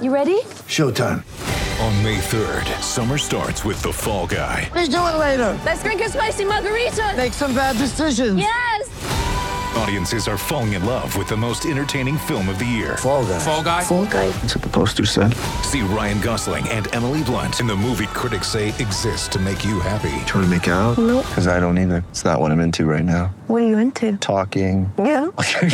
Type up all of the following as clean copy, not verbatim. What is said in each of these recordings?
You ready? Showtime. On May 3rd, summer starts with The Fall Guy. Let's do it later. Let's drink a spicy margarita. Make some bad decisions. Yes. Audiences are falling in love with the most entertaining film of the year. Fall Guy. Fall Guy? Fall Guy. That's what the poster said. See Ryan Gosling and Emily Blunt in the movie critics say exists to make you happy. Trying to make it out? Nope. Because I don't either. It's not what I'm into right now. What are you into? Talking. Yeah.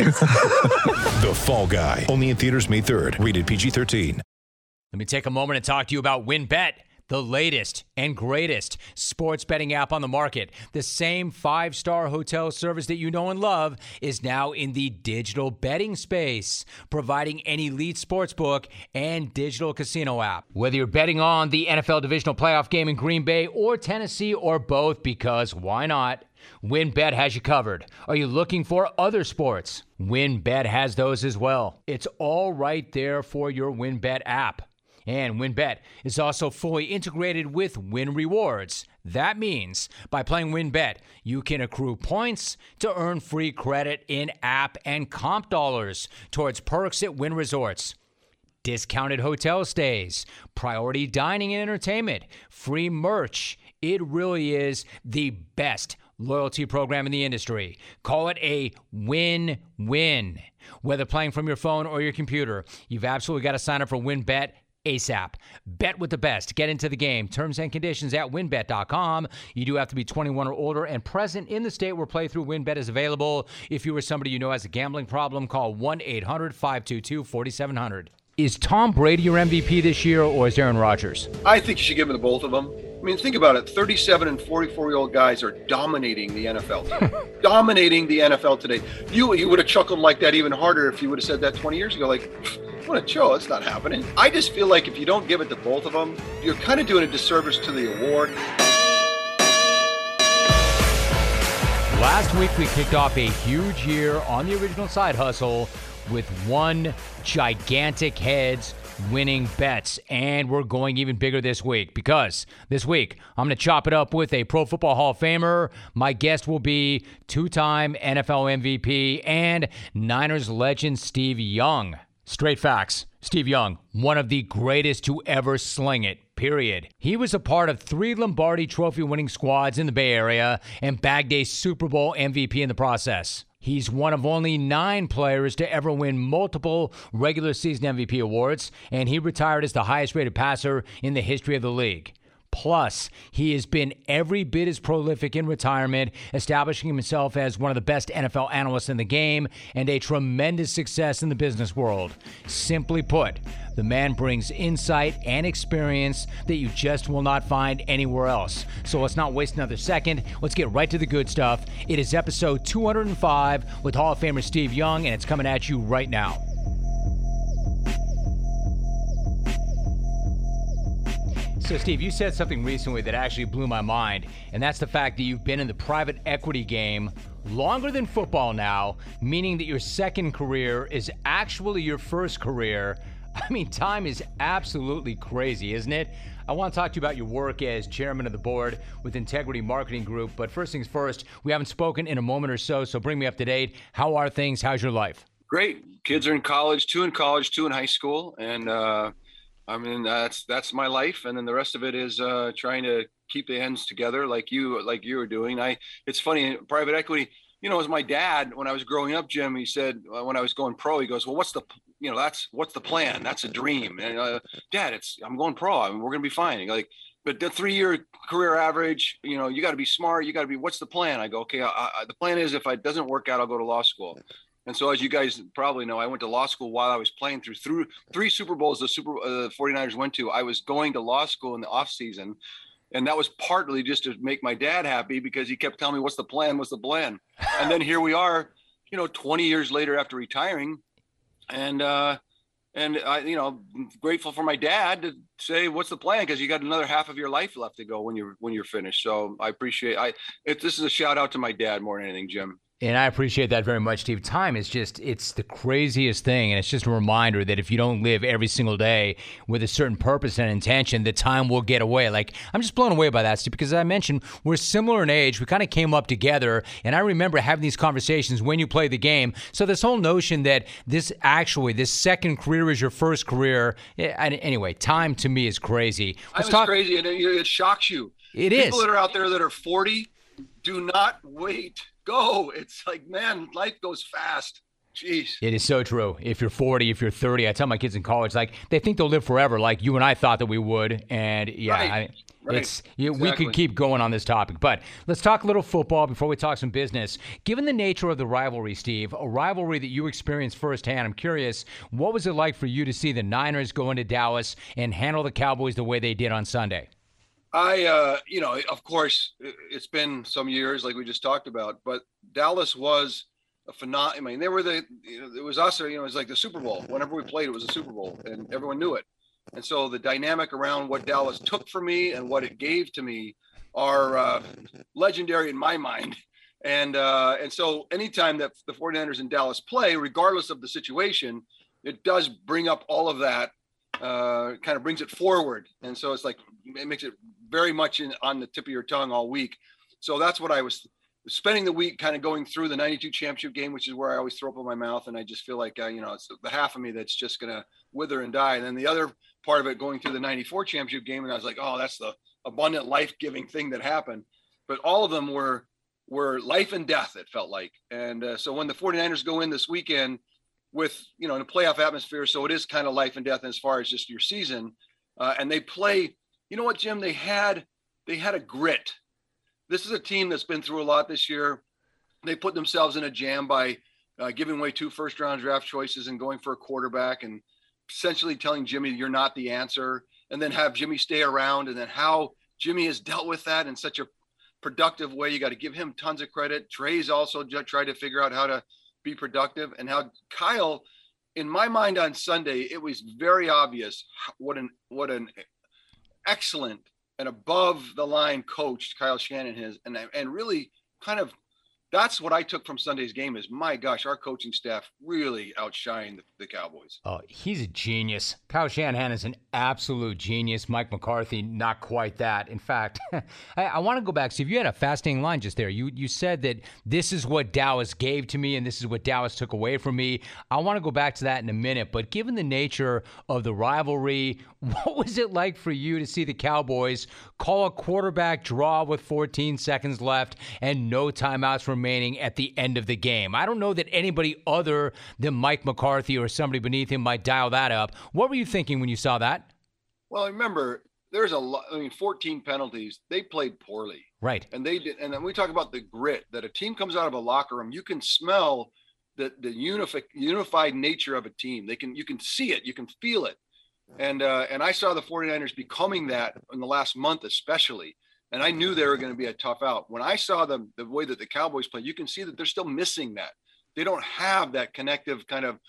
The Fall Guy. Only in theaters May 3rd. Rated PG-13. Let me take a moment and talk to you about WynnBET, the latest and greatest sports betting app on the market. The same 5-star hotel service that you know and love is now in the digital betting space, providing an elite sportsbook and digital casino app. Whether you're betting on the NFL divisional playoff game in Green Bay or Tennessee or both, because why not? WynnBET has you covered. Are you looking for other sports? WynnBET has those as well. It's all right there for your WynnBET app. And WynnBET is also fully integrated with Wynn Rewards. That means by playing WynnBET, you can accrue points to earn free credit in app and comp dollars towards perks at Wynn Resorts. Discounted hotel stays, priority dining and entertainment, free merch. It really is the best loyalty program in the industry. Call it a win-win. Whether playing from your phone or your computer, you've absolutely got to sign up for WynnBET ASAP. Bet with the best. Get into the game. Terms and conditions at wynnbet.com. You do have to be 21 or older and present in the state where playthrough WynnBET is available. If you or somebody you know has a gambling problem, call 1-800-522-4700. Is Tom Brady your MVP this year, or is Aaron Rodgers? I think you should give it to both of them. I mean, think about it. 37 and 44-year-old guys are dominating the NFL. Dominating the NFL today. You would have chuckled like that even harder if you would have said that 20 years ago. Like, what a chill. That's not happening. I just feel like if you don't give it to both of them, you're kind of doing a disservice to the award. Last week, we kicked off a huge year on the original Side Hustle with one gigantic heads winning bets. And we're going even bigger this week because this week I'm going to chop it up with a Pro Football Hall of Famer. My guest will be two-time NFL MVP and Niners legend Steve Young. Straight facts. Steve Young, one of the greatest to ever sling it, period. He was a part of 3 Lombardi Trophy winning squads in the Bay Area and bagged a Super Bowl MVP in the process. He's one of only 9 players to ever win multiple regular season MVP awards, and he retired as the highest rated passer in the history of the league. Plus, he has been every bit as prolific in retirement, establishing himself as one of the best NFL analysts in the game and a tremendous success in the business world. Simply put, the man brings insight and experience that you just will not find anywhere else. So let's not waste another second. Let's get right to the good stuff. It is episode 205 with Hall of Famer Steve Young, and it's coming at you right now. So, Steve, you said something recently that actually blew my mind, and that's the fact that you've been in the private equity game longer than football now, meaning that your second career is actually your first career. I mean, time is absolutely crazy, isn't it? I want to talk to you about your work as chairman of the board with Integrity Marketing Group, but first things first, we haven't spoken in a moment or so bring me up to date. How are things? How's your life? Great. Kids are in college, 2 in college, 2 in high school, and I mean, that's my life. And then the rest of it is trying to keep the ends together like you were doing. It's funny, private equity, you know, as my dad, when I was growing up, Jim, he said, when I was going pro, he goes, well, what's the plan? That's a dream. And Dad, I'm going pro. I mean, we're going to be fine. Like, but the 3-year career average, you know, you got to be smart. You got to be, what's the plan? I go, okay, the plan is if it doesn't work out, I'll go to law school. And so, as you guys probably know, I went to law school while I was playing through 3 Super Bowls the 49ers went to. I was going to law school in the off season. And that was partly just to make my dad happy because he kept telling me, what's the plan? What's the plan? And then here we are, you know, 20 years later after retiring. And I, you know, grateful for my dad to say, what's the plan? Because you got another half of your life left to go when you're finished. So I appreciate this is a shout out to my dad more than anything, Jim. And I appreciate that very much, Steve. Time is it's the craziest thing. And it's just a reminder that if you don't live every single day with a certain purpose and intention, the time will get away. Like, I'm just blown away by that, Steve, because as I mentioned, we're similar in age. We kind of came up together. And I remember having these conversations when you play the game. So this whole notion that this second career is your first career. Anyway, time to me is crazy. It's crazy, and it shocks you. It is. People that are out there that are 40, do not wait. Go. It's like, man, life goes fast. Jeez. It is so true. If you're 40, if you're 30, I tell my kids in college, like, they think they'll live forever, like you and I thought that we would. And yeah, right. We could keep going on this topic. But let's talk a little football before we talk some business. Given the nature of the rivalry, Steve, a rivalry that you experienced firsthand, I'm curious, what was it like for you to see the Niners go into Dallas and handle the Cowboys the way they did on Sunday? Of course, it's been some years, like we just talked about, but Dallas was a phenomenal. I mean, they were it was us, it was like the Super Bowl. Whenever we played, it was a Super Bowl, and everyone knew it. And so the dynamic around what Dallas took from me and what it gave to me are legendary in my mind. And so anytime that the 49ers in Dallas play, regardless of the situation, it does bring up all of that, kind of brings it forward. And so it's like, it makes it very much on the tip of your tongue all week. So that's what I was spending the week kind of going through the 92 championship game, which is where I always throw up in my mouth. And I just feel like, it's the half of me that's just going to wither and die. And then the other part of it going through the 94 championship game. And I was like, oh, that's the abundant life-giving thing that happened. But all of them were life and death, it felt like. And so when the 49ers go in this weekend with, in a playoff atmosphere, so it is kind of life and death as far as just your season. And they play, you know what, Jim, they had a grit. This is a team that's been through a lot this year. They put themselves in a jam by giving away 2 first-round draft choices and going for a quarterback and essentially telling Jimmy you're not the answer, and then have Jimmy stay around, and then how Jimmy has dealt with that in such a productive way. You got to give him tons of credit. Trey's also tried to figure out how to be productive, and how Kyle, in my mind on Sunday, it was very obvious what an excellent and above the line coach Kyle Shanahan is. And really kind of, that's what I took from Sunday's game is, my gosh, our coaching staff really outshined the Cowboys. Oh, he's a genius. Kyle Shanahan is an absolute genius. Mike McCarthy, not quite that. In fact, I want to go back. Steve, you had a fascinating line just there. You said that this is what Dallas gave to me and this is what Dallas took away from me. I want to go back to that in a minute. But given the nature of the rivalry, what was it like for you to see the Cowboys call a quarterback draw with 14 seconds left and no timeouts remaining at the end of the game? I don't know that anybody other than Mike McCarthy or somebody beneath him might dial that up. What were you thinking when you saw that? Well, remember, there's 14 penalties. They played poorly. Right. And they did. And then we talk about the grit that a team comes out of a locker room. You can smell the unified nature of a team. You can see it. You can feel it. And I saw the 49ers becoming that in the last month, especially. And I knew they were going to be a tough out. When I saw them, the way that the Cowboys play, you can see that they're still missing that. They don't have that connective kind of,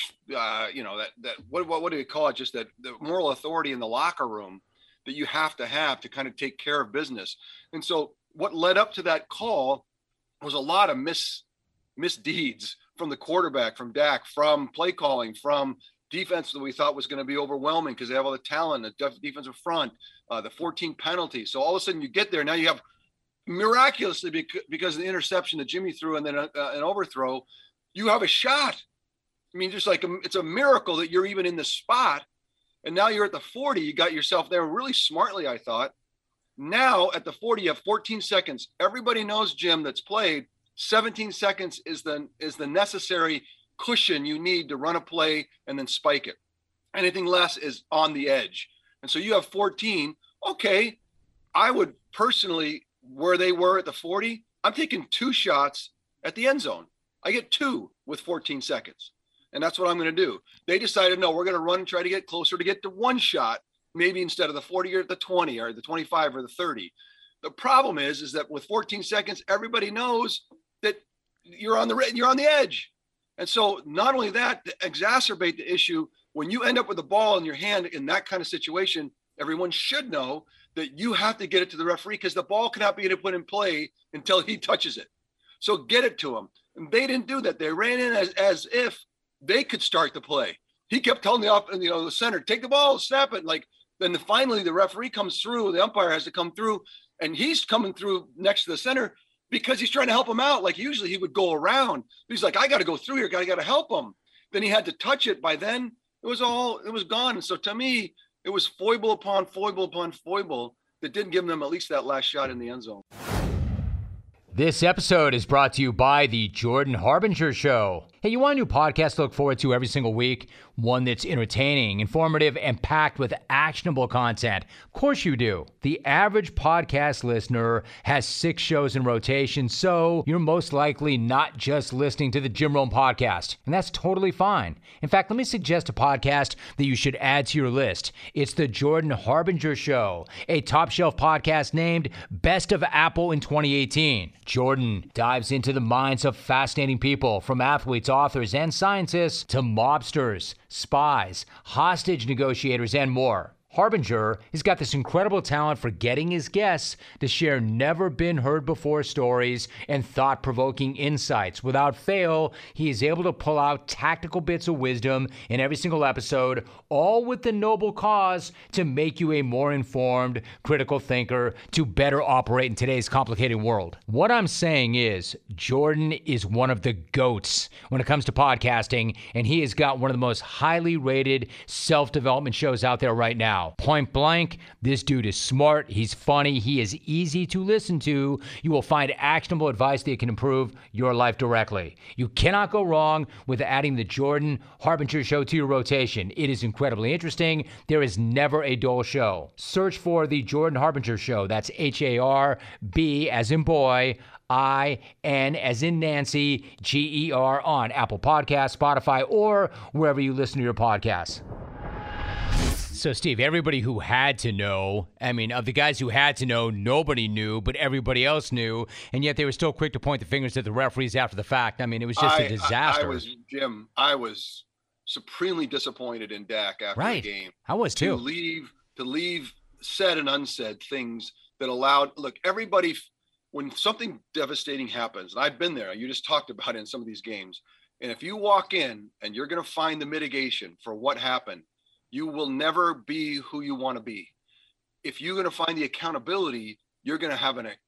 what do you call it? Just that the moral authority in the locker room that you have to kind of take care of business. And so what led up to that call was a lot of misdeeds from the quarterback, from Dak, from play calling, from defense that we thought was going to be overwhelming because they have all the talent, the defensive front, the 14 penalties. So all of a sudden you get there. Now you have miraculously because of the interception that Jimmy threw and then an overthrow, you have a shot. I mean, just like it's a miracle that you're even in the spot. And now you're at the 40. You got yourself there really smartly, I thought. Now at the 40, you have 14 seconds. Everybody knows, Jim, that's played, 17 seconds is the necessary cushion you need to run a play and then spike it. Anything less is on the edge. And so you have 14. Okay, I would personally, where they were at the 40, I'm taking 2 shots at the end zone. I get 2 with 14 seconds. And that's what I'm going to do. They decided, no, we're going to run and try to get closer to get to 1 shot, maybe instead of the 40 or the 20 or the 25 or the 30. The problem is that with 14 seconds, everybody knows that you're on the edge. And so not only that, to exacerbate the issue, when you end up with the ball in your hand in that kind of situation, everyone should know that you have to get it to the referee because the ball cannot be put in play until he touches it. So get it to him. And they didn't do that. They ran in as if they could start the play. He kept telling the center, take the ball, snap it. Like, then finally the referee comes through, the umpire has to come through, and he's coming through next to the center because he's trying to help him out. Like usually he would go around. He's like, I got to go through here. I got to help him. Then he had to touch it. By then it was gone. And so to me, it was foible upon foible upon foible that didn't give them at least that last shot in the end zone. This episode is brought to you by the Jordan Harbinger Show. Hey, you want a new podcast to look forward to every single week? One that's entertaining, informative, and packed with actionable content? Of course you do. The average podcast listener has 6 shows in rotation, so you're most likely not just listening to the Jim Rome podcast, and that's totally fine. In fact, let me suggest a podcast that you should add to your list. It's the Jordan Harbinger Show, a top shelf podcast named Best of Apple in 2018. Jordan dives into the minds of fascinating people, from athletes, authors, and scientists to mobsters, spies, hostage negotiators, and more. Harbinger has got this incredible talent for getting his guests to share never-been-heard-before stories and thought-provoking insights. Without fail, he is able to pull out tactical bits of wisdom in every single episode, all with the noble cause to make you a more informed, critical thinker to better operate in today's complicated world. What I'm saying is, Jordan is one of the GOATs when it comes to podcasting, and he has got one of the most highly rated self-development shows out there right now. Point blank, this dude is smart, he's funny, he is easy to listen to. You will find actionable advice that can improve your life directly. You cannot go wrong with adding the Jordan Harbinger Show to your rotation. It is incredibly interesting. There is never a dull show. Search for the Jordan Harbinger Show. That's H-A-R-B as in boy, I-N as in Nancy, G-E-R on Apple Podcasts, Spotify, or wherever you listen to your podcasts. So, Steve, everybody who had to know, of the guys who had to know, nobody knew, but everybody else knew, and yet they were still quick to point the fingers at the referees after the fact. It was just a disaster. I was supremely disappointed in Dak after the game. I was too. To leave said and unsaid things that allowed, everybody, when something devastating happens, and I've been there, you just talked about it in some of these games, and if you walk in and you're going to find the mitigation for what happened, you will never be who you want to be. If you're going to find the accountability, you're going to have a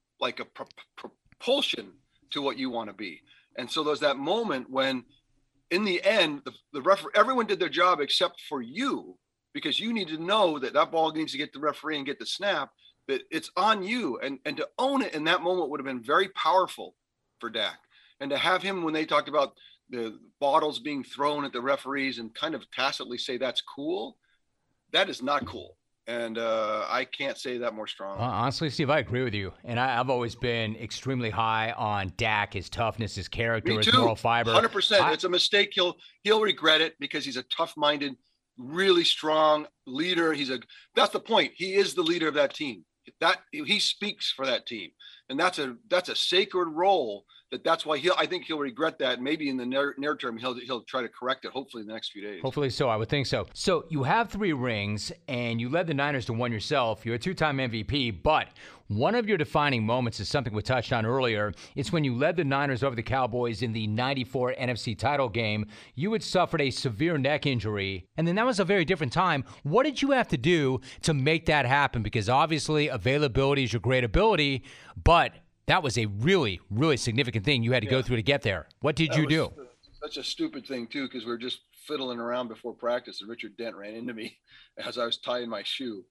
propulsion to what you want to be. And so there's that moment when, in the end, the referee, everyone did their job except for you, because you need to know that ball needs to get the referee and get the snap, that it's on you. And to own it in that moment would have been very powerful for Dak. And to have him, when they talked about the bottles being thrown at the referees and kind of tacitly say that's cool, that is not cool. And I can't say that more strongly. Honestly, Steve, I agree with you. And I've always been extremely high on Dak, his toughness, his character, his moral fiber. 100%. It's a mistake. He'll regret it, because he's a tough-minded, really strong leader. That's the point. He is the leader of that team. He speaks for that team. And that's a sacred role. That's why I think he'll regret that. Maybe in the near term, he'll try to correct it, hopefully in the next few days. Hopefully so. I would think so. So you have 3 rings, and you led the Niners to 1 yourself. You're a 2-time MVP, but one of your defining moments is something we touched on earlier. It's when you led the Niners over the Cowboys in the 94 NFC title game. You had suffered a severe neck injury, and then that was a very different time. What did you have to do to make that happen? Because obviously availability is your great ability, but that was a really, really significant thing you had to go through to get there. What did you do? Such a stupid thing, too, because we were just fiddling around before practice, and Richard Dent ran into me as I was tying my shoe.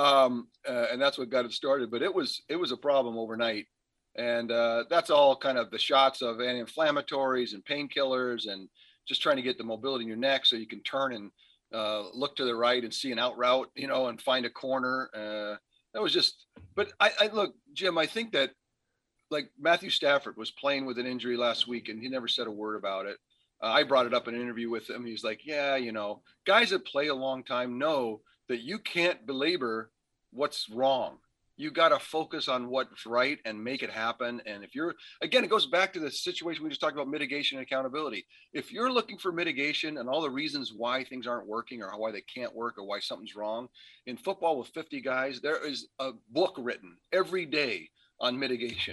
And that's what got it started. But it was a problem overnight. And that's all kind of the shots of anti-inflammatories and painkillers and just trying to get the mobility in your neck so you can turn and look to the right and see an out route, and find a corner. That was just – but I look, Jim, I think that, Matthew Stafford was playing with an injury last week, and he never said a word about it. I brought it up in an interview with him. He's like, yeah, guys that play a long time know that you can't belabor what's wrong. You got to focus on what's right and make it happen. And if again, it goes back to the situation we just talked about, mitigation and accountability. If you're looking for mitigation and all the reasons why things aren't working or why they can't work or why something's wrong, in football with 50 guys, there is a book written every day on mitigation.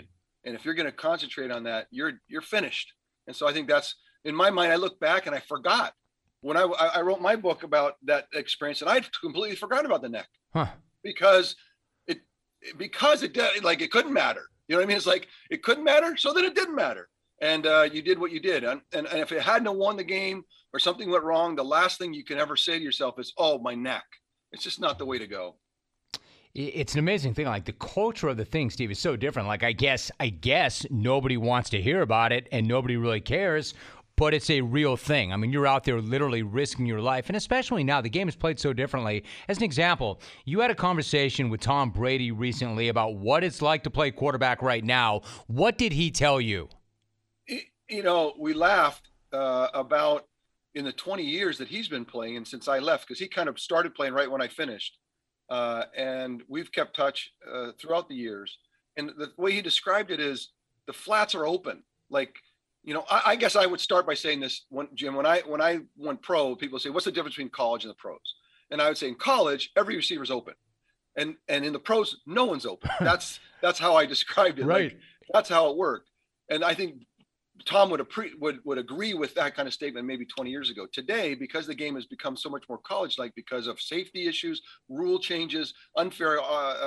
And if you're going to concentrate on that, you're finished. And so I think that's, in my mind, I look back and I forgot when I wrote my book about that experience, and I completely forgot about the neck because it like it couldn't matter. You know what I mean? It's like it couldn't matter, so then it didn't matter. And you did what you did. And if it hadn't won the game or something went wrong, the last thing you can ever say to yourself is, "Oh, my neck." It's just not the way to go. It's an amazing thing. Like the culture of the thing, Steve, is so different. Like I guess nobody wants to hear about it and nobody really cares, but it's a real thing. I mean, you're out there literally risking your life, and especially now, the game is played so differently. As an example, you had a conversation with Tom Brady recently about what it's like to play quarterback right now. What did he tell you? You know, we laughed about in the 20 years that he's been playing, and since I left, because he kind of started playing right when I finished. And we've kept touch throughout the years. And the way he described it is the flats are open. Like, you know, I guess I would start by saying this, Jim, when I went pro, people say, what's the difference between college and the pros? And I would say in college, every receiver's open. And in the pros, no one's open. That's how I described it. Right. Like, that's how it worked. And I think Tom would agree with that kind of statement maybe 20 years ago. Today, because the game has become so much more college-like because of safety issues, rule changes, unfair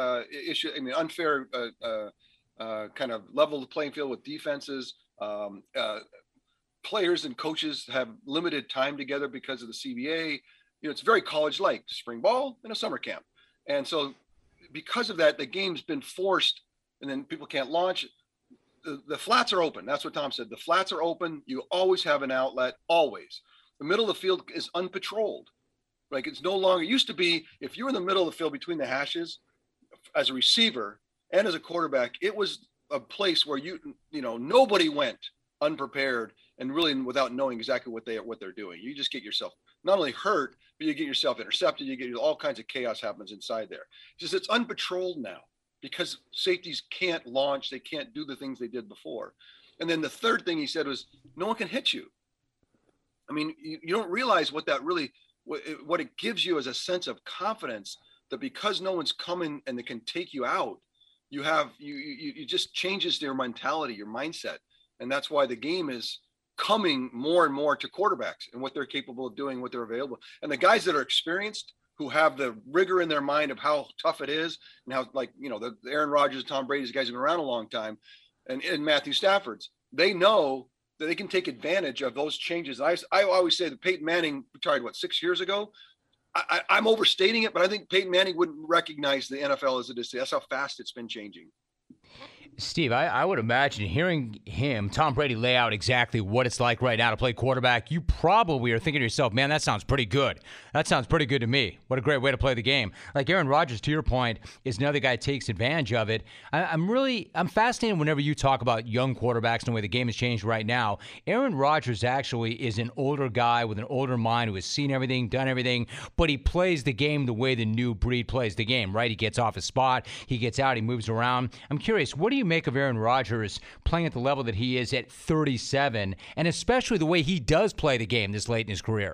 kind of level the playing field with defenses. Players and coaches have limited time together because of the CBA. You know, it's very college-like, spring ball and a summer camp. And so because of that, the game's been forced, and then people can't launch. The flats are open. That's what Tom said. The flats are open. You always have an outlet, always. The middle of the field is unpatrolled. Like it's no longer, it used to be, if you were in the middle of the field between the hashes as a receiver and as a quarterback, it was a place where you know, nobody went unprepared and really without knowing exactly what they're doing. You just get yourself not only hurt, but you get yourself intercepted. You get all kinds of chaos happens inside there. It's unpatrolled now, because safeties can't launch, they can't do the things they did before. And then the third thing he said was, no one can hit you. I mean, you don't realize what it gives you as a sense of confidence that because no one's coming and they can take you out, you just changes their mentality, your mindset. And that's why the game is coming more and more to quarterbacks and what they're capable of doing, what they're available. And the guys that are experienced, who have the rigor in their mind of how tough it is and how, like, you know, the Aaron Rodgers, Tom Brady's guys have been around a long time, and Matthew Stafford's, they know that they can take advantage of those changes. I always say that Peyton Manning retired, 6 years ago? I'm overstating it, but I think Peyton Manning wouldn't recognize the NFL as it is today. That's how fast it's been changing. Steve, I would imagine hearing Tom Brady, lay out exactly what it's like right now to play quarterback, you probably are thinking to yourself, man, that sounds pretty good. That sounds pretty good to me. What a great way to play the game. Like Aaron Rodgers, to your point, is another guy that takes advantage of it. I'm fascinated whenever you talk about young quarterbacks and the way the game has changed right now. Aaron Rodgers actually is an older guy with an older mind who has seen everything, done everything, but he plays the game the way the new breed plays the game, right? He gets off his spot, he gets out, he moves around. I'm curious, what do you make of Aaron Rodgers playing at the level that he is at 37, and especially the way he does play the game this late in his career?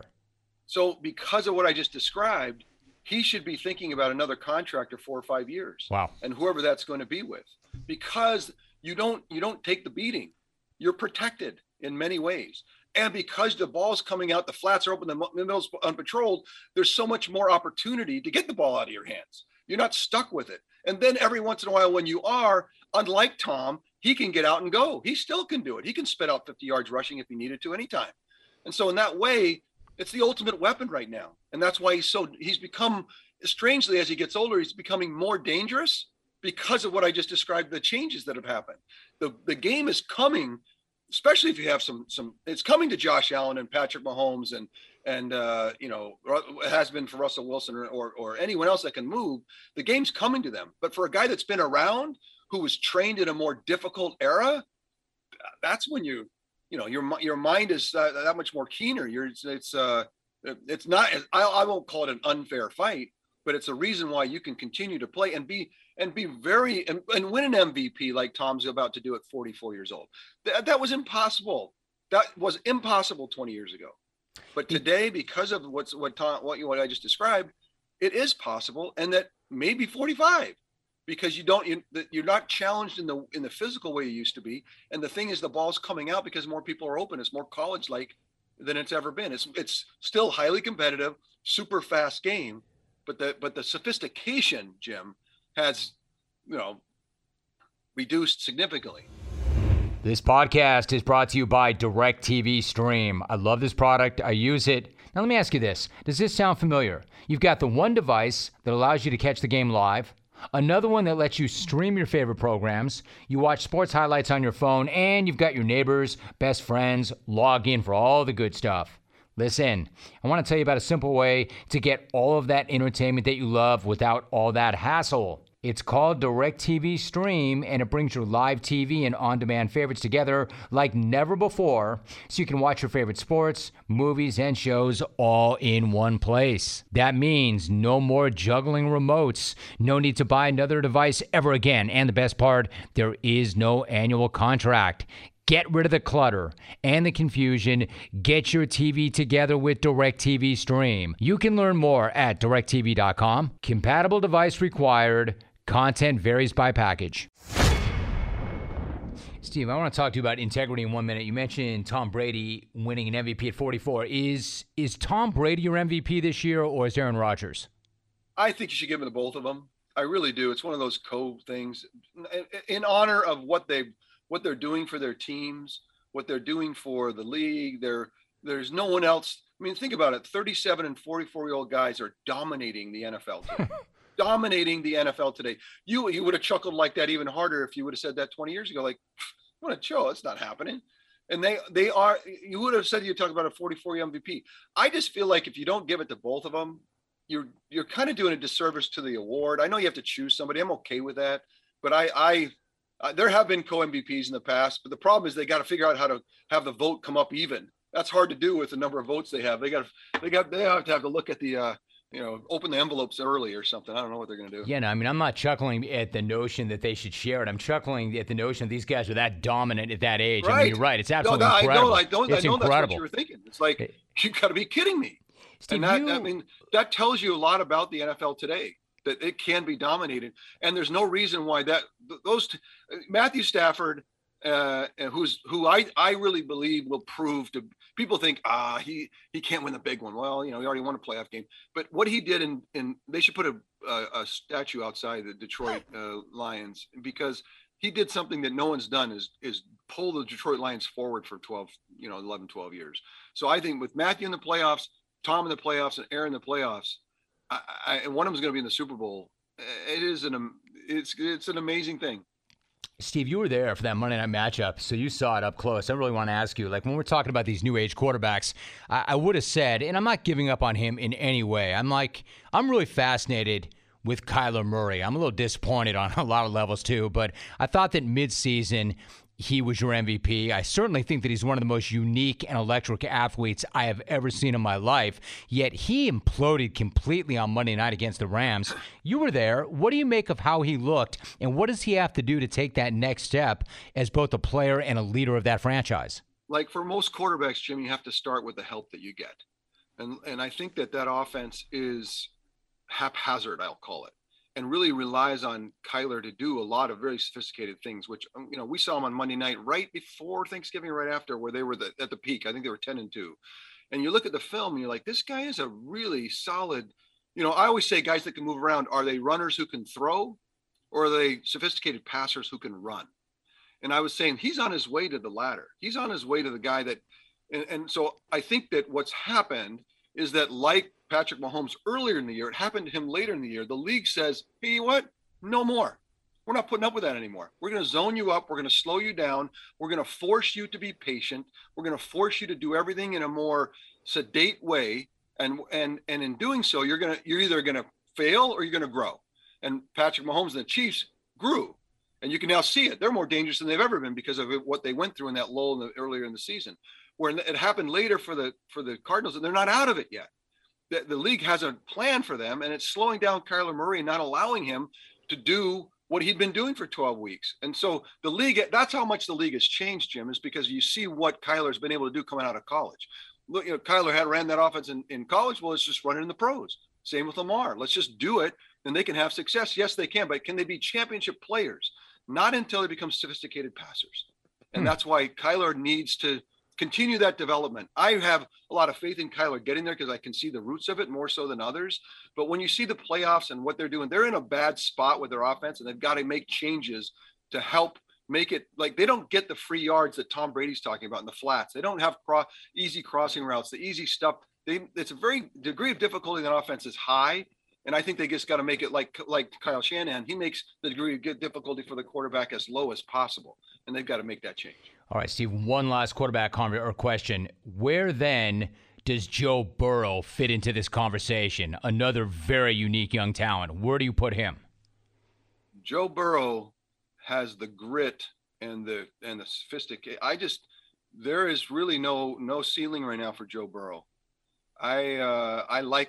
So because of what I just described, he should be thinking about another contract for 4 or 5 years. Wow. And whoever that's going to be with, because you don't take the beating. You're protected in many ways. And because the ball's coming out, the flats are open, the middle's unpatrolled, there's so much more opportunity to get the ball out of your hands. You're not stuck with it. And then every once in a while, when you are, unlike Tom, he can get out and go. He still can do it. He can spit out 50 yards rushing if he needed to anytime. And so in that way, it's the ultimate weapon right now. And that's why he's become, strangely, as he gets older, he's becoming more dangerous because of what I just described, the changes that have happened. The game is coming, especially if you have some, it's coming to Josh Allen and Patrick Mahomes and you know, it has been for Russell Wilson or anyone else that can move. The game's coming to them. But for a guy that's been around, who was trained in a more difficult era, that's when you know, your mind is that much more keener. It's not, I won't call it an unfair fight, but it's a reason why you can continue to play and be very and win an MVP like Tom's about to do at 44 years old. That was impossible. That was impossible 20 years ago. But today, because of what I just described, it is possible, and that maybe 45. because you're not challenged in the physical way you used to be. And the thing is, the ball's coming out because more people are open. It's more college-like than it's ever been. It's still highly competitive, super fast game, but the sophistication, Jim, has, reduced significantly. This podcast is brought to you by DirecTV Stream. I love this product. I use it. Now, let me ask you this. Does this sound familiar? You've got the one device that allows you to catch the game live, another one that lets you stream your favorite programs, you watch sports highlights on your phone, and you've got your neighbors, best friends, log in for all the good stuff. Listen, I want to tell you about a simple way to get all of that entertainment that you love without all that hassle. It's called DirecTV Stream, and it brings your live TV and on-demand favorites together like never before, so you can watch your favorite sports, movies, and shows all in one place. That means no more juggling remotes, no need to buy another device ever again, and the best part, there is no annual contract. Get rid of the clutter and the confusion. Get your TV together with DirecTV Stream. You can learn more at directtv.com. Compatible device required. Content varies by package. Steve, I want to talk to you about integrity in 1 minute. You mentioned Tom Brady winning an MVP at 44. Is Tom Brady your MVP this year, or is Aaron Rodgers? I think you should give them to both of them. I really do. It's one of those things in honor of what they're doing for their teams, what they're doing for the league. There's no one else. I mean, think about it. 37 and 44-year-old guys are dominating the NFL today. Dominating the NFL today. You would have chuckled like that even harder if you would have said that 20 years ago. Like, what a chill. It's not happening. And they are. You would have said you talk about a 44-year MVP. I just feel like if you don't give it to both of them, you're kind of doing a disservice to the award. I know you have to choose somebody. I'm okay with that, but I there have been co-MVPs in the past, but the problem is they got to figure out how to have the vote come up even. That's hard to do with the number of votes they have. They have to look at the open the envelopes early or something. I don't know what they're going to do. Yeah, no, I mean, I'm not chuckling at the notion that they should share it. I'm chuckling at the notion these guys are that dominant at that age. Right. I mean, you're right. It's absolutely incredible. I know that's what you were thinking. It's like, you got to be kidding me. Steve, and that tells you a lot about the NFL today, that it can be dominated. And there's no reason why Matthew Stafford, who I really believe will prove to people think, he can't win the big one. Well, he already won a playoff game, but what he did in they should put a statue outside the Detroit Lions, because he did something that no one's done is pull the Detroit Lions forward for 11, 12 years. So I think with Matthew in the playoffs, Tom in the playoffs, and Aaron in the playoffs, and one of them is going to be in the Super Bowl. It's an amazing thing. Steve, you were there for that Monday night matchup, so you saw it up close. I really want to ask you, like, when we're talking about these new age quarterbacks, I would have said, and I'm not giving up on him in any way. I'm really fascinated with Kyler Murray. I'm a little disappointed on a lot of levels too, but I thought that midseason he was your MVP. I certainly think that he's one of the most unique and electric athletes I have ever seen in my life, yet he imploded completely on Monday night against the Rams. You were there. What do you make of how he looked, and what does he have to do to take that next step as both a player and a leader of that franchise? Like for most quarterbacks, Jim, you have to start with the help that you get. And I think that offense is haphazard, I'll call it, and really relies on Kyler to do a lot of very sophisticated things, which, we saw him on Monday night right before Thanksgiving, right after, where they were at the peak. I think they were 10-2. And you look at the film and you're like, this guy is a really solid, I always say guys that can move around, are they runners who can throw, or are they sophisticated passers who can run? And I was saying, he's on his way to the latter. He's on his way to the guy that, and so I think that what's happened is that, like Patrick Mahomes earlier in the year, it happened to him later in the year. The league says, hey, what? No more. We're not putting up with that anymore. We're going to zone you up. We're going to slow you down. We're going to force you to be patient. We're going to force you to do everything in a more sedate way. And in doing so, you're either going to fail or you're going to grow. And Patrick Mahomes and the Chiefs grew. And you can now see it. They're more dangerous than they've ever been because of what they went through in that lull earlier in the season. Where it happened later for the Cardinals, and they're not out of it yet. The league has a plan for them, and it's slowing down Kyler Murray and not allowing him to do what he'd been doing for 12 weeks. And so the league, that's how much the league has changed, Jim, is because you see what Kyler's been able to do coming out of college. Look, Kyler ran that offense in college. Well, it's just running in the pros. Same with Lamar. Let's just do it, and they can have success. Yes, they can, but can they be championship players? Not until they become sophisticated passers. And that's why Kyler needs to continue that development. I have a lot of faith in Kyler getting there because I can see the roots of it more so than others. But when you see the playoffs and what they're doing, they're in a bad spot with their offense, and they've got to make changes to help make it. Like, they don't get the free yards that Tom Brady's talking about in the flats. They don't have easy crossing routes, the easy stuff. It's a very degree of difficulty in that offense is high. And I think they just got to make it like Kyle Shanahan. He makes the degree of difficulty for the quarterback as low as possible. And they've got to make that change. All right, Steve, one last quarterback question. Where then does Joe Burrow fit into this conversation? Another very unique young talent. Where do you put him? Joe Burrow has the grit and the sophistication. There is really no ceiling right now for Joe Burrow. I like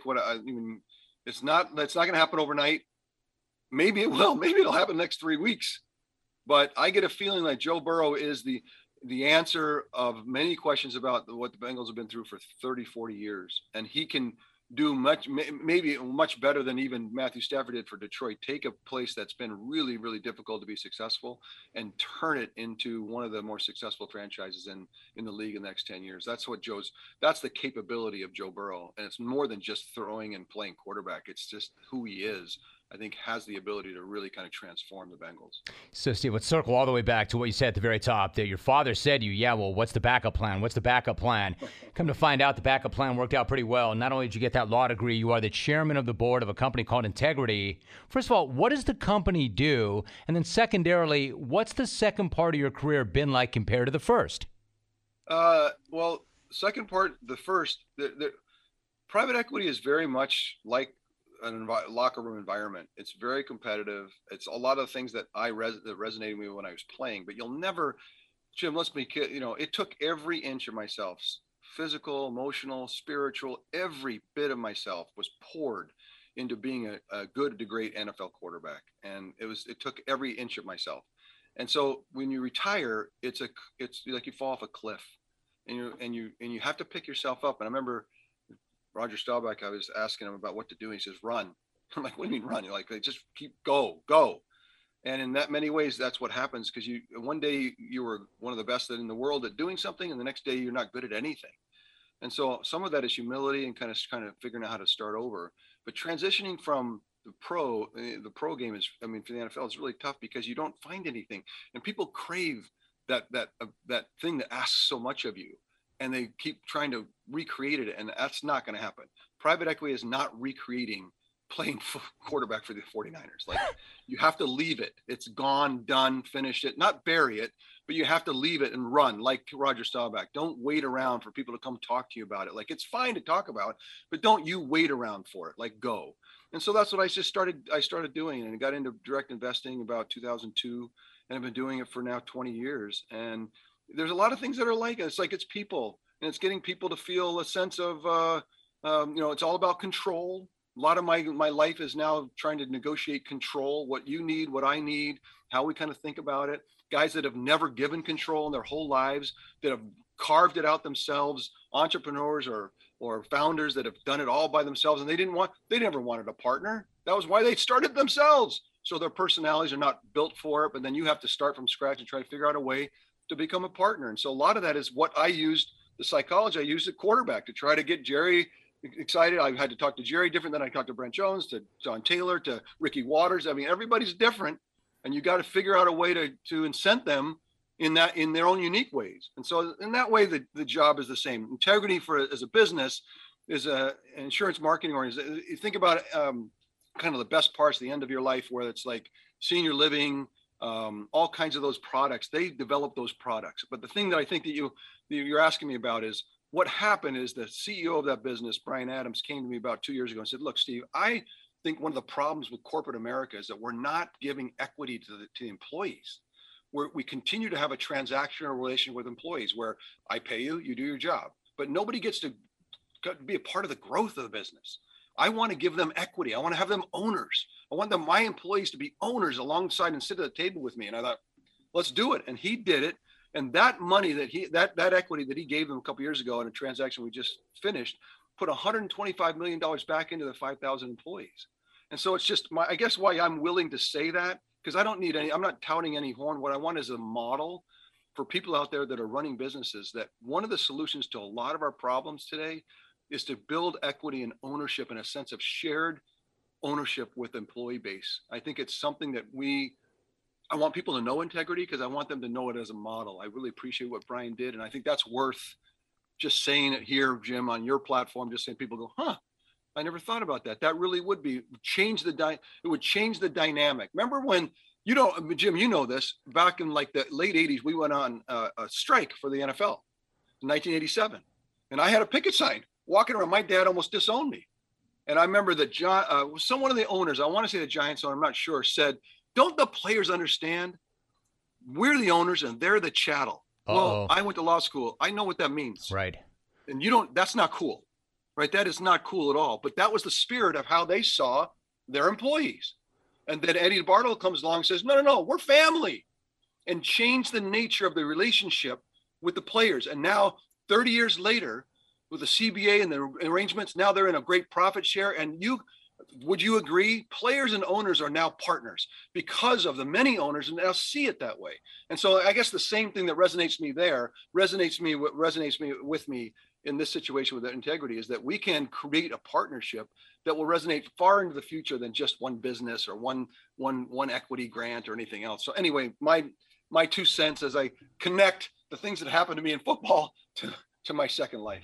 it's not going to happen overnight. Maybe it will. Maybe it'll happen next 3 weeks. But I get a feeling like Joe Burrow is the answer of many questions about what the Bengals have been through for 30, 40 years. And he can do maybe much better than even Matthew Stafford did for Detroit. Take a place that's been really, really difficult to be successful and turn it into one of the more successful franchises in the league in the next 10 years. That's the capability of Joe Burrow. And it's more than just throwing and playing quarterback. It's just who he is. I think has the ability to really kind of transform the Bengals. So, Steve, let's circle all the way back to what you said at the very top there. Your father said to you, yeah, well, what's the backup plan? What's the backup plan? Come to find out, the backup plan worked out pretty well. Not only did you get that law degree, you are the chairman of the board of a company called Integrity. First of all, what does the company do? And then secondarily, what's the second part of your career been like compared to the first? Well, second part, the first, the private equity is very much like a locker room environment. It's very competitive. It's a lot of things that that resonated with me when I was playing, but you'll never, Jim, let's be, it took every inch of myself, physical, emotional, spiritual, every bit of myself was poured into being a good to great NFL quarterback. And it took every inch of myself. And so when you retire, it's like you fall off a cliff and you have to pick yourself up. And I remember Roger Staubach, I was asking him about what to do. And he says, run. I'm like, what do you mean run? You're like, just go. And in that many ways, that's what happens. Because one day you were one of the best in the world at doing something. And the next day you're not good at anything. And so some of that is humility and kind of figuring out how to start over. But transitioning from the pro game is, for the NFL, it's really tough because you don't find anything. And people crave that thing that asks so much of you. And they keep trying to recreate it, and that's not going to happen. Private equity is not recreating playing quarterback for the 49ers. Like, you have to leave it. It's gone, done, finished it. Not bury it, but you have to leave it and run like Roger Staubach. Don't wait around for people to come talk to you about it. Like, it's fine to talk about, but don't you wait around for it. Like, go. And so that's what I started doing, and got into direct investing about 2002, and I've been doing it for now 20 years. And there's a lot of things that are like it. It's like, it's people, and it's getting people to feel a sense of, it's all about control. A lot of my life is now trying to negotiate control, what you need, what I need, how we kind of think about it. Guys that have never given control in their whole lives, that have carved it out themselves, entrepreneurs or founders that have done it all by themselves. And they never wanted a partner. That was why they started themselves. So their personalities are not built for it, but then you have to start from scratch and try to figure out a way to become a partner. And so a lot of that is what I used, the psychology I used at quarterback to try to get Jerry excited. I had to talk to Jerry different than I talked to Brent Jones, to John Taylor, to Ricky Waters. Everybody's different, and you got to figure out a way to incent them in their own unique ways. And so in that way, the job is the same. Integrity as a business is an insurance marketing organization. You think about kind of the best parts, the end of your life, where it's like senior living, all kinds of those products. They develop those products. But the thing that I think that you're asking me about is what happened is the CEO of that business, Brian Adams, came to me about 2 years ago and said, look, Steve, I think one of the problems with corporate America is that we're not giving equity to the employees. We continue to have a transactional relation with employees where I pay you, you do your job, but nobody gets to be a part of the growth of the business. I want to give them equity. I want to have them owners. I want my employees to be owners alongside and sit at the table with me. And I thought, let's do it. And he did it. And that money that equity that he gave them a couple of years ago in a transaction we just finished put $125 million back into the 5,000 employees. And so it's just I guess why I'm willing to say that, because I'm not touting any horn. What I want is a model for people out there that are running businesses, that one of the solutions to a lot of our problems today is to build equity and ownership and a sense of shared ownership with employee base. I think it's something that I want people to know integrity, because I want them to know it as a model. I really appreciate what Brian did. And I think that's worth just saying it here, Jim, on your platform, just saying people go, I never thought about that. That really would be it would change the dynamic. Remember when, Jim, you know this, back in like the late 80s, we went on a strike for the NFL in 1987. And I had a picket sign walking around. My dad almost disowned me. And I remember that one of the owners, I want to say the Giants owner, I'm not sure, said, don't the players understand? We're the owners and they're the chattel. Well, I went to law school. I know what that means. Right. And that's not cool, right? That is not cool at all. But that was the spirit of how they saw their employees. And then Eddie Bartle comes along and says, no, we're family, and changed the nature of the relationship with the players. And now 30 years later, with the CBA and the arrangements, now they're in a great profit share. And would you agree? Players and owners are now partners because of the many owners, and they'll see it that way. And so I guess the same thing that resonates with me in this situation with integrity is that we can create a partnership that will resonate far into the future than just one business or one equity grant or anything else. So anyway, my 2 cents as I connect the things that happened to me in football to my second life.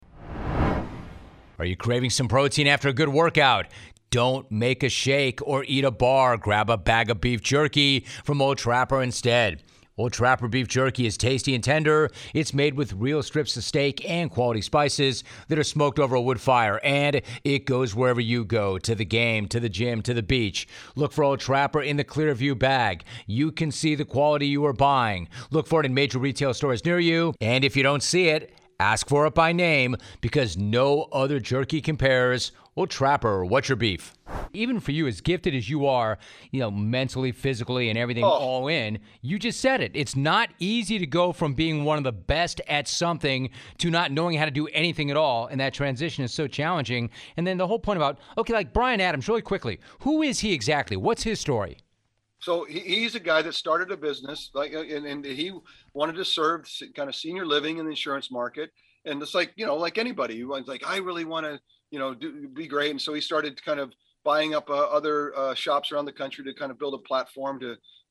Are you craving some protein after a good workout? Don't make a shake or eat a bar. Grab a bag of beef jerky from Old Trapper instead. Old Trapper beef jerky is tasty and tender. It's made with real strips of steak and quality spices that are smoked over a wood fire. And it goes wherever you go, to the game, to the gym, to the beach. Look for Old Trapper in the Clearview bag. You can see the quality you are buying. Look for it in major retail stores near you. And if you don't see it, ask for it by name, because no other jerky compares. Old Trapper, what's your beef? Even for you, as gifted as you are, mentally, physically, and everything all in, you just said it. It's not easy to go from being one of the best at something to not knowing how to do anything at all, and that transition is so challenging. And then the whole point about, like Bryan Adams, really quickly, who is he exactly? What's his story? So he's a guy that started a business, and he wanted to serve kind of senior living in the insurance market. And it's like, like anybody, he was like, I really want to, be great. And so he started kind of buying up other shops around the country to kind of build a platform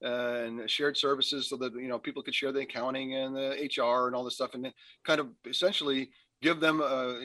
and shared services so that, people could share the accounting and the HR and all this stuff, and then kind of essentially give them,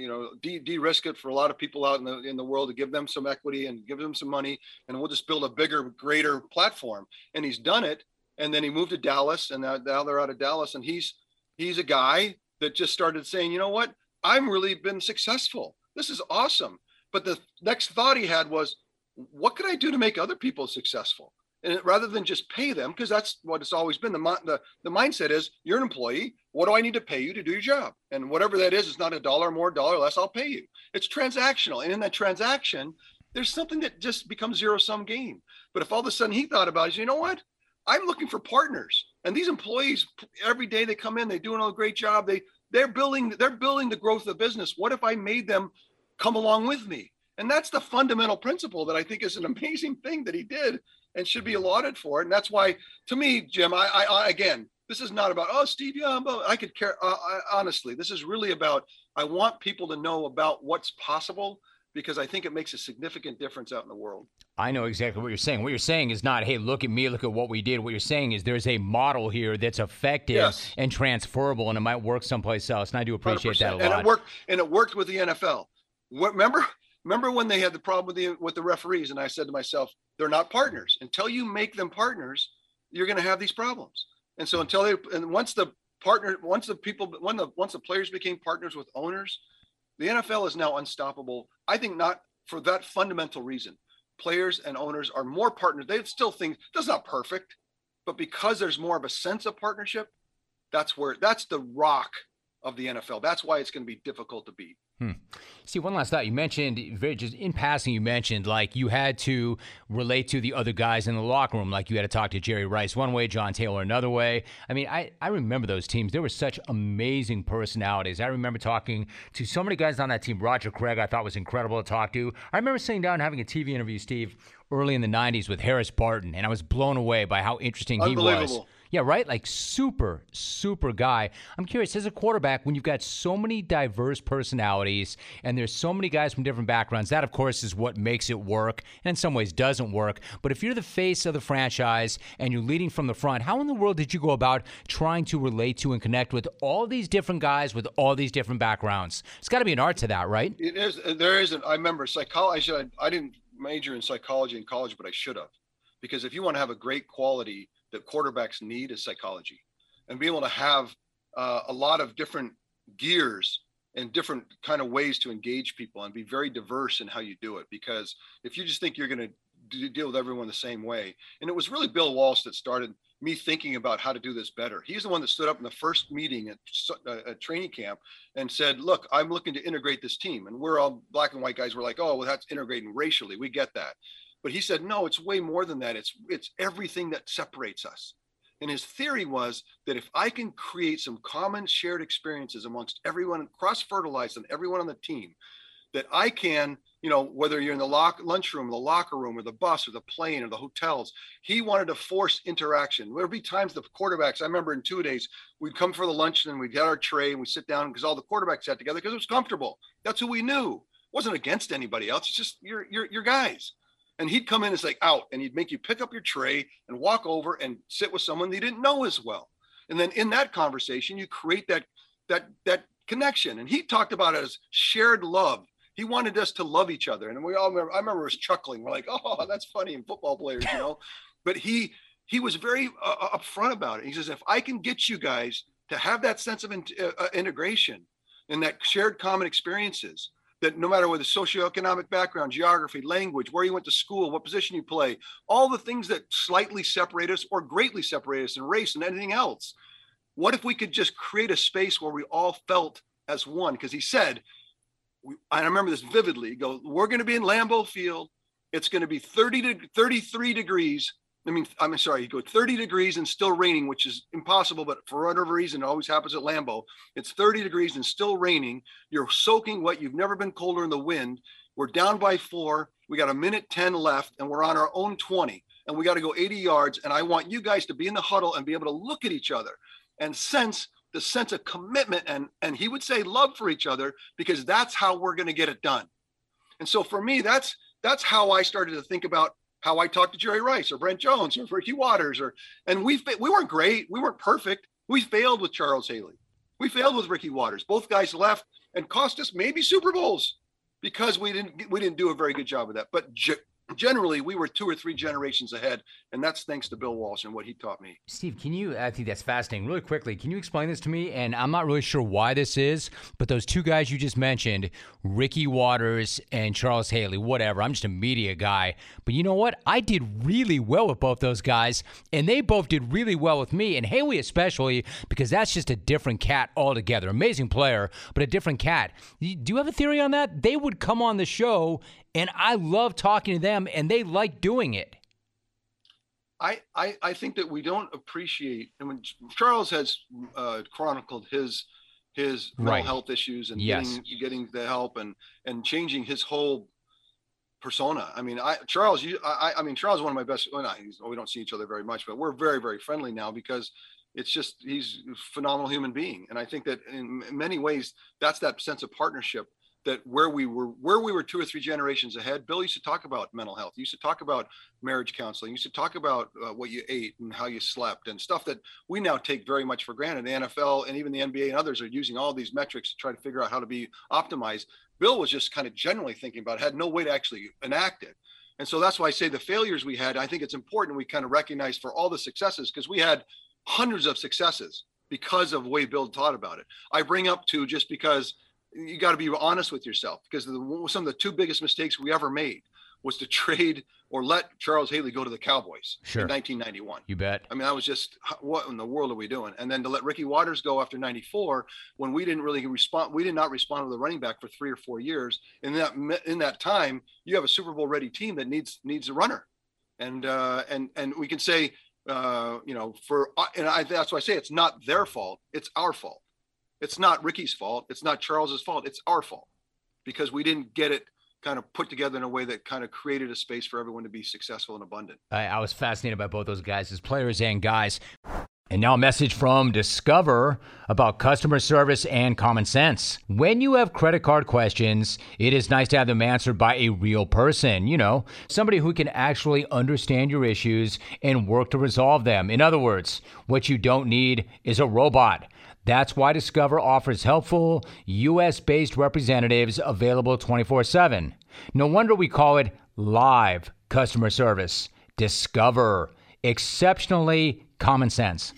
de-risk it for a lot of people out in the world, to give them some equity and give them some money, and we'll just build a bigger, greater platform. And he's done it. And then he moved to Dallas, and now they're out of Dallas. And he's a guy that just started saying, you know what, I'm really been successful. This is awesome. But the next thought he had was, what could I do to make other people successful? And rather than just pay them, because that's what it's always been. The mindset is, you're an employee. What do I need to pay you to do your job? And whatever that is, it's not $1 more, $1 less, I'll pay you. It's transactional. And in that transaction, there's something that just becomes zero-sum game. But if all of a sudden he thought about it, you know what? I'm looking for partners. And these employees, every day they come in, they're doing a great job. They're building the growth of the business. What if I made them come along with me? And that's the fundamental principle that I think is an amazing thing that he did and should be lauded for it. And that's why, to me, Jim, I again, this is not about, Steve, I could care. Honestly, this is really about, I want people to know about what's possible, because I think it makes a significant difference out in the world. I know exactly what you're saying. What you're saying is not, hey, look at me, look at what we did. What you're saying is there's a model here that's effective and transferable, and it might work someplace else. And I do appreciate 100%. That a lot. And it worked with the NFL. Remember when they had the problem with the referees? And I said to myself, they're not partners. Until you make them partners, you're going to have these problems. And so once the players became partners with owners, the NFL is now unstoppable. I think not for that fundamental reason. Players and owners are more partners. They still think that's not perfect, but because there's more of a sense of partnership, that's the rock of the NFL. That's why it's going to be difficult to beat. See, one last thought. You mentioned, just in passing, you mentioned like you had to relate to the other guys in the locker room. Like you had to talk to Jerry Rice one way, John Taylor another way. I mean, I remember those teams. There were such amazing personalities. I remember talking to so many guys on that team. Roger Craig, I thought was incredible to talk to. I remember sitting down and having a TV interview, Steve, early in the 90s with Harris Barton, and I was blown away by how interesting he was. Yeah, right? Like super, super guy. I'm curious, as a quarterback, when you've got so many diverse personalities and there's so many guys from different backgrounds, that, of course, is what makes it work and in some ways doesn't work. But if you're the face of the franchise and you're leading from the front, how in the world did you go about trying to relate to and connect with all these different guys with all these different backgrounds? It's got to be an art to that, right? It is. There isn't. I remember psychology. I didn't major in psychology in college, but I should have. Because if you want to have a great quality that quarterbacks need is psychology, and be able to have a lot of different gears and different kind of ways to engage people and be very diverse in how you do it. Because if you just think you're going to deal with everyone the same way, and it was really Bill Walsh that started me thinking about how to do this better. He's the one that stood up in the first meeting at training camp and said, look, I'm looking to integrate this team. And we're all black and white guys. We're like, oh, well, that's integrating racially. We get that. But he said, no, it's way more than that. It's everything that separates us. And his theory was that if I can create some common shared experiences amongst everyone, cross-fertilize them, everyone on the team, that I can, whether you're in the lunchroom, the locker room, or the bus, or the plane, or the hotels, he wanted to force interaction. There'd be times the quarterbacks, I remember in 2 days, we'd come for the lunch and we'd get our tray and we'd sit down because all the quarterbacks sat together because it was comfortable. That's who we knew. It wasn't against anybody else. It's just your guys. And he'd come in and say, out, and he'd make you pick up your tray and walk over and sit with someone that you didn't know as well. And then in that conversation, you create that connection. And he talked about it as shared love. He wanted us to love each other. And we all remember, I remember us chuckling. We're like, oh, that's funny in football players, But he was very upfront about it. He says, if I can get you guys to have that sense of integration and that shared common experiences, that no matter what the socioeconomic background, geography, language, where you went to school, what position you play, all the things that slightly separate us or greatly separate us in race and anything else. What if we could just create a space where we all felt as one? Because he said, I remember this vividly, he goes, we're going to be in Lambeau Field. It's going to be 30 to 33 degrees. I'm sorry, you go 30 degrees and still raining, which is impossible, but for whatever reason, it always happens at Lambeau. It's 30 degrees and still raining. You're soaking wet. You've never been colder in the wind. We're down by 4. We got 1:10 left, and we're on our own 20, and we got to go 80 yards. And I want you guys to be in the huddle and be able to look at each other and sense the sense of commitment. And he would say love for each other, because that's how we're going to get it done. And so for me, that's how I started to think about how I talked to Jerry Rice or Brent Jones or Ricky Watters, and we weren't great. We weren't perfect. We failed with Charles Haley. We failed with Ricky Watters. Both guys left and cost us maybe Super Bowls because we didn't do a very good job of that. But generally, we were 2 or 3 generations ahead, and that's thanks to Bill Walsh and what he taught me. Steve, I think that's fascinating. Really quickly, can you explain this to me? And I'm not really sure why this is, but those 2 guys you just mentioned, Ricky Watters and Charles Haley, whatever, I'm just a media guy. But you know what? I did really well with both those guys, and they both did really well with me, and Haley especially, because that's just a different cat altogether. Amazing player, but a different cat. Do you have a theory on that? They would come on the show, and I love talking to them, and they like doing it. I think that we don't appreciate, and when Charles has chronicled his mental health issues and getting the help and changing his whole persona. I mean, Charles is one of my best. Well, we don't see each other very much, but we're very, very friendly now because it's just he's a phenomenal human being, and I think that in many ways that's that sense of partnership. That where we were 2 or 3 generations ahead, Bill used to talk about mental health. He used to talk about marriage counseling. He used to talk about what you ate and how you slept and stuff that we now take very much for granted. The NFL and even the NBA and others are using all these metrics to try to figure out how to be optimized. Bill was just kind of generally thinking about it, had no way to actually enact it. And so that's why I say the failures we had, I think it's important we kind of recognize for all the successes, because we had hundreds of successes because of the way Bill taught about it. I bring up to just because you got to be honest with yourself, because some of the 2 biggest mistakes we ever made was to trade or let Charles Haley go to the Cowboys Sure. in 1991. You bet. I mean, that was just, what in the world are we doing? And then to let Ricky Waters go after 94, when we didn't really respond, we did not respond with a running back for 3 or 4 years. In that time, you have a Super Bowl ready team that needs a runner. And we can say, that's why I say it's not their fault. It's our fault. It's not Ricky's fault. It's not Charles's fault. It's our fault because we didn't get it kind of put together in a way that kind of created a space for everyone to be successful and abundant. I was fascinated by both those guys as players and guys. And now a message from Discover about customer service and common sense. When you have credit card questions, it is nice to have them answered by a real person, somebody who can actually understand your issues and work to resolve them. In other words, what you don't need is a robot. That's why Discover offers helpful, U.S.-based representatives available 24/7. No wonder we call it live customer service. Discover. Exceptionally common sense.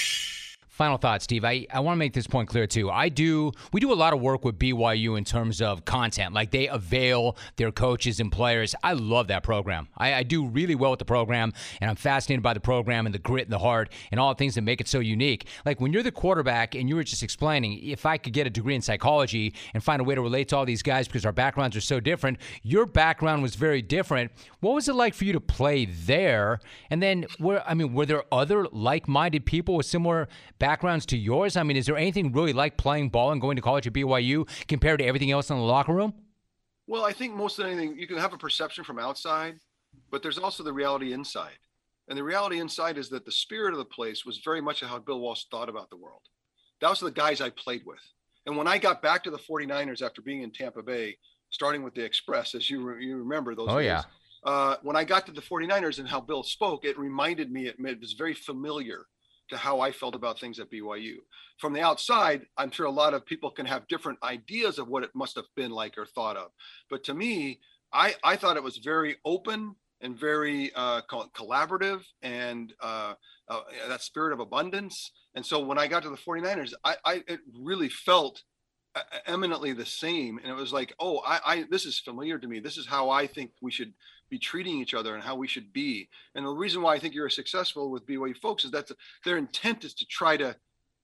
Final thought, Steve. I want to make this point clear, too. We do a lot of work with BYU in terms of content. Like, they avail their coaches and players. I love that program. I do really well with the program, and I'm fascinated by the program and the grit and the heart and all the things that make it so unique. Like, when you're the quarterback and you were just explaining, if I could get a degree in psychology and find a way to relate to all these guys because our backgrounds are so different, your background was very different. What was it like for you to play there? And then, were there other like-minded people with similar backgrounds to yours? I mean, is there anything really like playing ball and going to college at BYU compared to everything else in the locker room? Well, I think most of anything, you can have a perception from outside, but there's also the reality inside. And the reality inside is that the spirit of the place was very much how Bill Walsh thought about the world. That was the guys I played with. And when I got back to the 49ers after being in Tampa Bay, starting with the Express, as you remember those days. Yeah. When I got to the 49ers and how Bill spoke, it reminded me, it was very familiar to how I felt about things at BYU. From the outside, I'm sure a lot of people can have different ideas of what it must have been like or thought of. But to me, I thought it was very open and very collaborative and that spirit of abundance. And so when I got to the 49ers, it really felt eminently the same. And it was like, this is familiar to me. This is how I think we should be treating each other and how we should be. And the reason why I think you're successful with BYU folks is that their intent is to try to,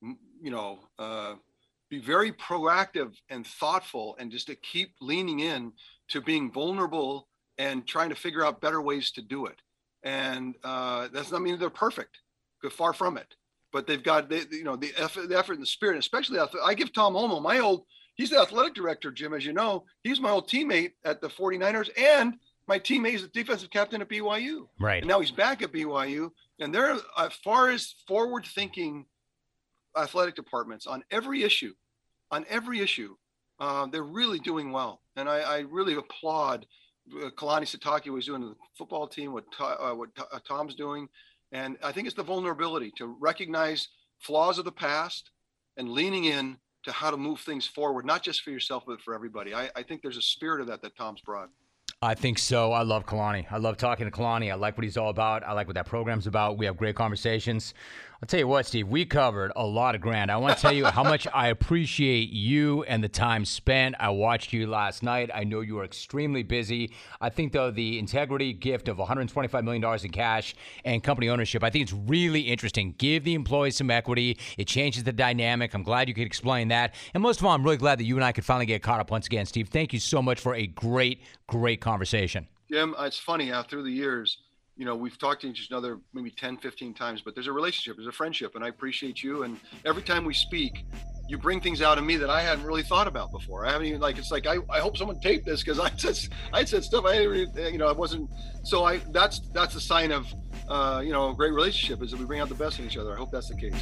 be very proactive and thoughtful and just to keep leaning in to being vulnerable and trying to figure out better ways to do it. And that's not mean they're perfect, far from it. But they've got the effort and the spirit, especially I give Tom Olmo, he's the athletic director, Jim, as you know. He's my old teammate at the 49ers and my teammate is the defensive captain at BYU. Right. And now he's back at BYU. And they're, as far as forward-thinking athletic departments on every issue, they're really doing well. And I really applaud Kalani Sitake was doing the football team, what Tom's doing. And I think it's the vulnerability to recognize flaws of the past and leaning in to how to move things forward, not just for yourself, but for everybody. I think there's a spirit of that Tom's brought. I think so. I love Kalani. I love talking to Kalani. I like what he's all about. I like what that program's about. We have great conversations. I'll tell you what, Steve, we covered a lot of ground. I want to tell you how much I appreciate you and the time spent. I watched you last night. I know you are extremely busy. I think, though, the integrity gift of $125 million in cash and company ownership, I think it's really interesting. Give the employees some equity. It changes the dynamic. I'm glad you could explain that. And most of all, I'm really glad that you and I could finally get caught up once again. Steve, thank you so much for a great, great conversation. Jim, it's funny, through the years, we've talked to each other maybe 10, 15 times, but there's a relationship, there's a friendship, and I appreciate you. And every time we speak, you bring things out of me that I hadn't really thought about before. I haven't even I hope someone taped this because I said stuff I didn't, I wasn't. So that's a sign of, a great relationship is that we bring out the best in each other. I hope that's the case.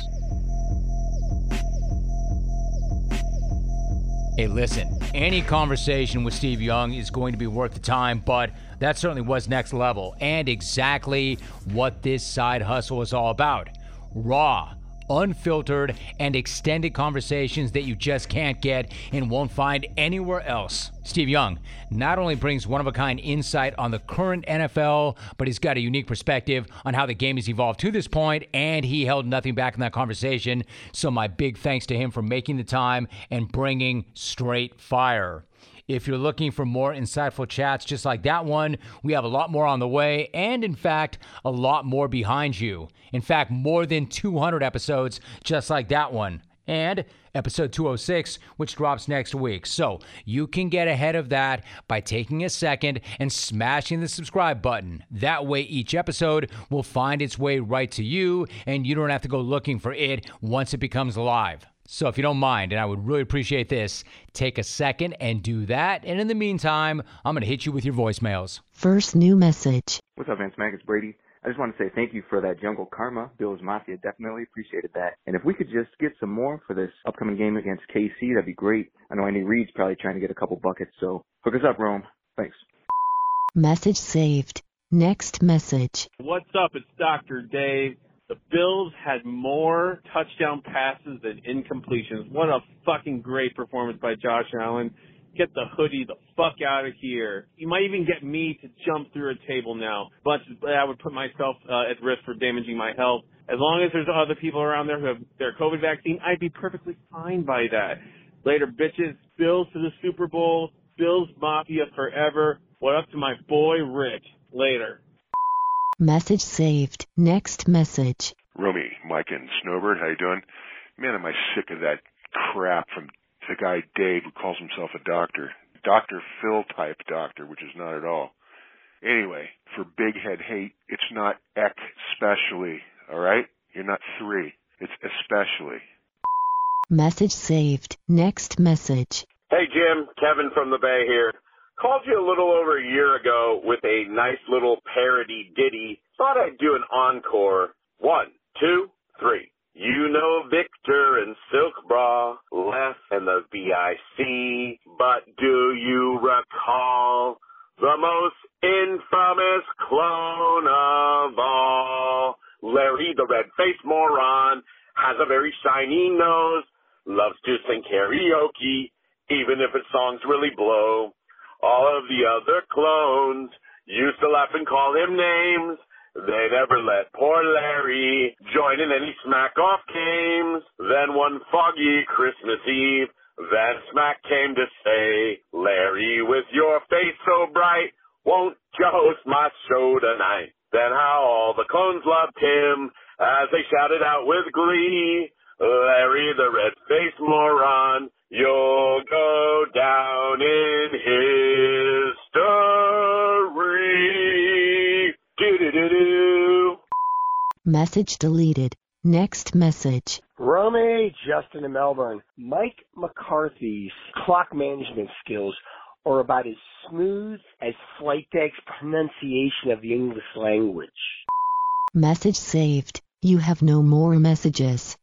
Hey, listen, any conversation with Steve Young is going to be worth the time, but that certainly was next level and exactly what this side hustle is all about. Raw, unfiltered, and extended conversations that you just can't get and won't find anywhere else. Steve Young not only brings one-of-a-kind insight on the current NFL, but he's got a unique perspective on how the game has evolved to this point, and he held nothing back in that conversation. So my big thanks to him for making the time and bringing straight fire. If you're looking for more insightful chats just like that one, we have a lot more on the way, and in fact, a lot more behind you. In fact, more than 200 episodes just like that one. And episode 206, which drops next week. So you can get ahead of that by taking a second and smashing the subscribe button. That way each episode will find its way right to you, and you don't have to go looking for it once it becomes live. So if you don't mind, and I would really appreciate this, take a second and do that. And in the meantime, I'm going to hit you with your voicemails. First new message. What's up, Vince Mac? It's Brady. I just want to say thank you for that Jungle Karma. Bills Mafia definitely appreciated that. And if we could just get some more for this upcoming game against KC, that'd be great. I know Andy Reid's probably trying to get a couple buckets, so hook us up, Rome. Thanks. Message saved. Next message. What's up? It's Dr. Dave. The Bills had more touchdown passes than incompletions. What a fucking great performance by Josh Allen. Get the hoodie the fuck out of here. You might even get me to jump through a table now, but I would put myself at risk for damaging my health. As long as there's other people around there who have their COVID vaccine, I'd be perfectly fine by that. Later, bitches. Bills to the Super Bowl. Bills Mafia forever. What up to my boy Rick? Later. Message saved. Next message. Romy, Mike, and Snowbird, how you doing? Man, am I sick of that crap from the guy Dave who calls himself a doctor. Dr. Phil type doctor, which is not at all. Anyway, for big head hate, it's not especially, all right? You're not three. It's especially. Message saved. Next message. Hey, Jim. Kevin from the Bay here. Called you a little over a year ago with a nice little parody ditty. Thought I'd do an encore. 1, 2, 3. You know Victor and Silk Bra left and the VIC, but do you recall the most infamous clone of all? Larry the red-faced moron has a very shiny nose, loves to sing karaoke, even if his songs really blow. All of the other clones used to laugh and call him names. They never let poor Larry join in any smack-off games. Then one foggy Christmas Eve, Van Smack came to say, Larry, with your face so bright, won't you host my show tonight? Then how all the clones loved him as they shouted out with glee, Larry the red-faced moron, you'll go down in history. Do-do-do-do. Message deleted. Next message. Romy, Justin in Melbourne. Mike McCarthy's clock management skills are about as smooth as flight deck's pronunciation of the English language. Message saved. You have no more messages.